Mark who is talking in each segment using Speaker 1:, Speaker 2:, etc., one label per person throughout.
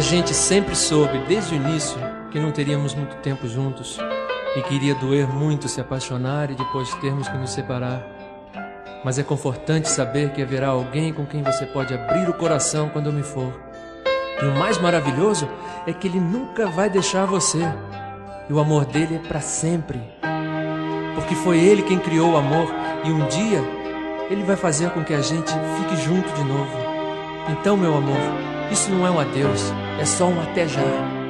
Speaker 1: gente sempre soube, desde o início, que não teríamos muito tempo juntos e que iria doer muito se apaixonar e depois termos que nos separar. Mas é confortante saber que haverá alguém com quem você pode abrir o coração quando eu me for. E o mais maravilhoso é que ele nunca vai deixar você. E o amor dele é para sempre. Porque foi ele quem criou o amor e um dia ele vai fazer com que a gente fique junto de novo. Então, meu amor, isso não é um adeus, é só um até já.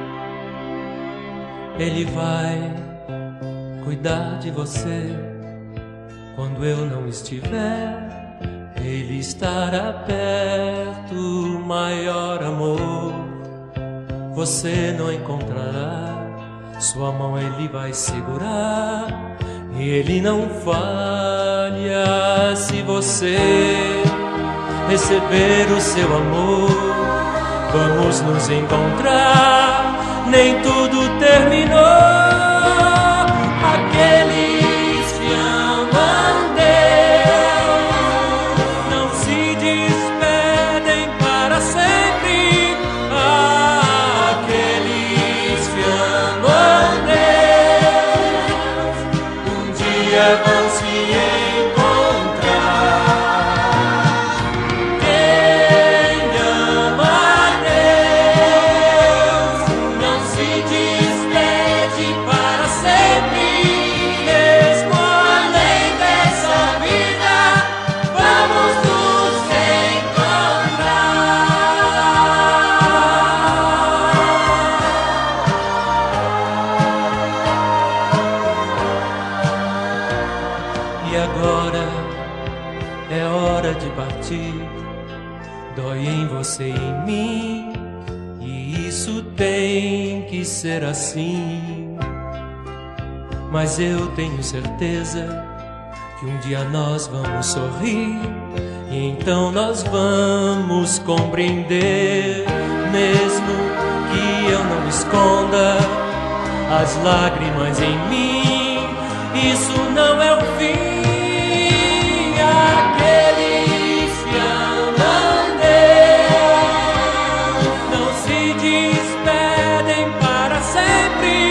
Speaker 1: Ele vai cuidar de você quando eu não estiver. Ele estará perto, maior amor você não encontrará. Sua mão ele vai segurar e ele não falha. Se você receber o seu amor, vamos nos encontrar. Nem tudo terminou. Aqueles que amam Deus não se despedem para sempre. Aqueles que amam Deus um dia vão se dói em você e em mim, e isso tem que ser assim. Mas eu tenho certeza que um dia nós vamos sorrir, e então nós vamos compreender. Mesmo que eu não esconda as lágrimas em mim, isso não é o fim. Despedem para sempre.